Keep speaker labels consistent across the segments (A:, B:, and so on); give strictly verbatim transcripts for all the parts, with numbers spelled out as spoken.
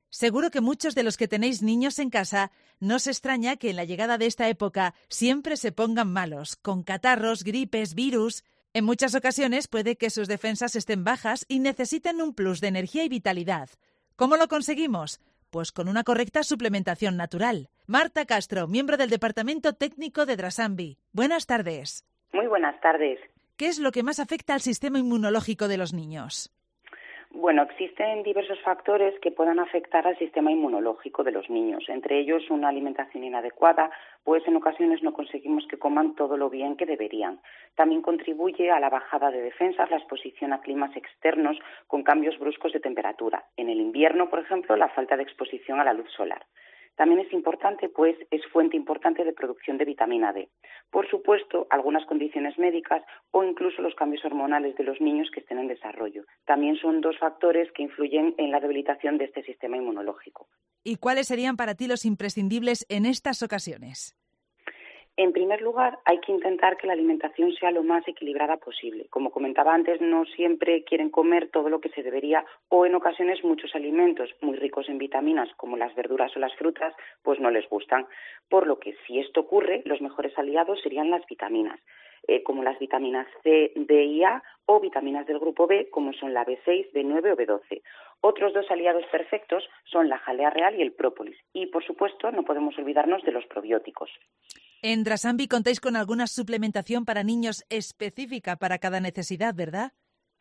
A: Seguro que muchos de los que tenéis niños en casa no os extraña que en la llegada de esta época siempre se pongan malos, con catarros, gripes, virus. En muchas ocasiones puede que sus defensas estén bajas y necesiten un plus de energía y vitalidad. ¿Cómo lo conseguimos? Pues con una correcta suplementación natural. Marta Castro, miembro del Departamento Técnico de Drasambi. Buenas tardes.
B: Muy buenas tardes.
A: ¿Qué es lo que más afecta al sistema inmunológico de los niños?
B: Bueno, existen diversos factores que puedan afectar al sistema inmunológico de los niños. Entre ellos, una alimentación inadecuada, pues en ocasiones no conseguimos que coman todo lo bien que deberían. También contribuye a la bajada de defensas la exposición a climas externos con cambios bruscos de temperatura. En el invierno, por ejemplo, la falta de exposición a la luz solar. También es importante, pues es fuente importante de producción de vitamina D. Por supuesto, algunas condiciones médicas o incluso los cambios hormonales de los niños que estén en desarrollo. También son dos factores que influyen en la debilitación de este sistema inmunológico.
A: ¿Y cuáles serían para ti los imprescindibles en estas ocasiones?
B: En primer lugar, hay que intentar que la alimentación sea lo más equilibrada posible. Como comentaba antes, no siempre quieren comer todo lo que se debería o en ocasiones muchos alimentos muy ricos en vitaminas como las verduras o las frutas pues no les gustan. Por lo que si esto ocurre, los mejores aliados serían las vitaminas, eh, como las vitaminas C, D y A o vitaminas del grupo B como son la B seis, B nueve o B doce. Otros dos aliados perfectos son la jalea real y el própolis. Y, por supuesto, no podemos olvidarnos de los probióticos.
A: En Drasambi contáis con alguna suplementación para niños específica para cada necesidad, ¿verdad?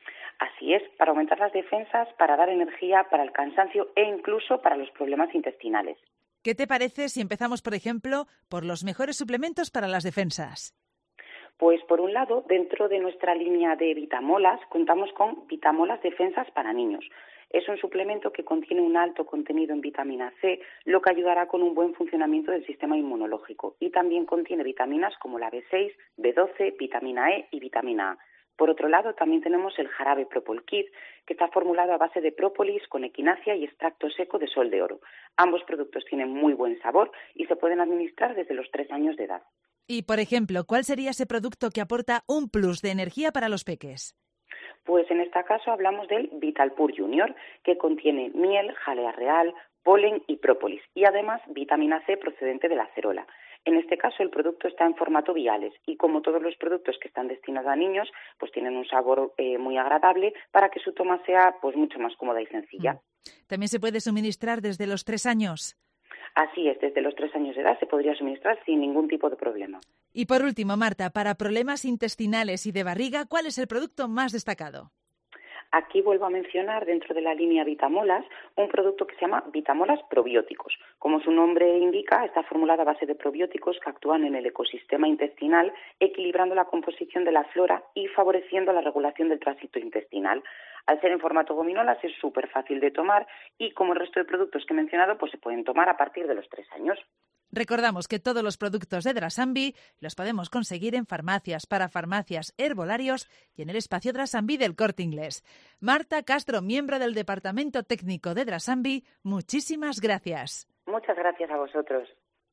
B: Así es, para aumentar las defensas, para dar energía, para el cansancio e incluso para los problemas intestinales.
A: ¿Qué te parece si empezamos, por ejemplo, por los mejores suplementos para las defensas?
B: Pues, por un lado, dentro de nuestra línea de Vitamolas, contamos con Vitamolas Defensas para niños. Es un suplemento que contiene un alto contenido en vitamina C, lo que ayudará con un buen funcionamiento del sistema inmunológico. Y también contiene vitaminas como la B seis, B doce, vitamina E y vitamina A. Por otro lado, también tenemos el jarabe Propol-Kid, que está formulado a base de própolis con equinacia y extracto seco de sol de oro. Ambos productos tienen muy buen sabor y se pueden administrar desde los tres años de edad.
A: Y, por ejemplo, ¿cuál sería ese producto que aporta un plus de energía para los peques?
B: Pues en este caso hablamos del Vitalpur Junior, que contiene miel, jalea real, polen y própolis, y además vitamina C procedente de la acerola. En este caso el producto está en formato viales y como todos los productos que están destinados a niños, pues tienen un sabor eh, muy agradable para que su toma sea pues mucho más cómoda y sencilla.
A: ¿También se puede suministrar desde los tres años?
B: Así es, desde los tres años de edad se podría suministrar sin ningún tipo de problema.
A: Y por último, Marta, para problemas intestinales y de barriga, ¿cuál es el producto más destacado?
B: Aquí vuelvo a mencionar, dentro de la línea Vitamolas, un producto que se llama Vitamolas Probióticos. Como su nombre indica, está formulada a base de probióticos que actúan en el ecosistema intestinal, equilibrando la composición de la flora y favoreciendo la regulación del tránsito intestinal. Al ser en formato gominolas es súper fácil de tomar y, como el resto de productos que he mencionado, pues se pueden tomar a partir de los tres años.
A: Recordamos que todos los productos de Drasambi los podemos conseguir en farmacias, parafarmacias, herbolarios y en el espacio Drasambi del Corte Inglés. Marta Castro, miembro del Departamento Técnico de Drasambi, muchísimas gracias.
B: Muchas gracias a vosotros.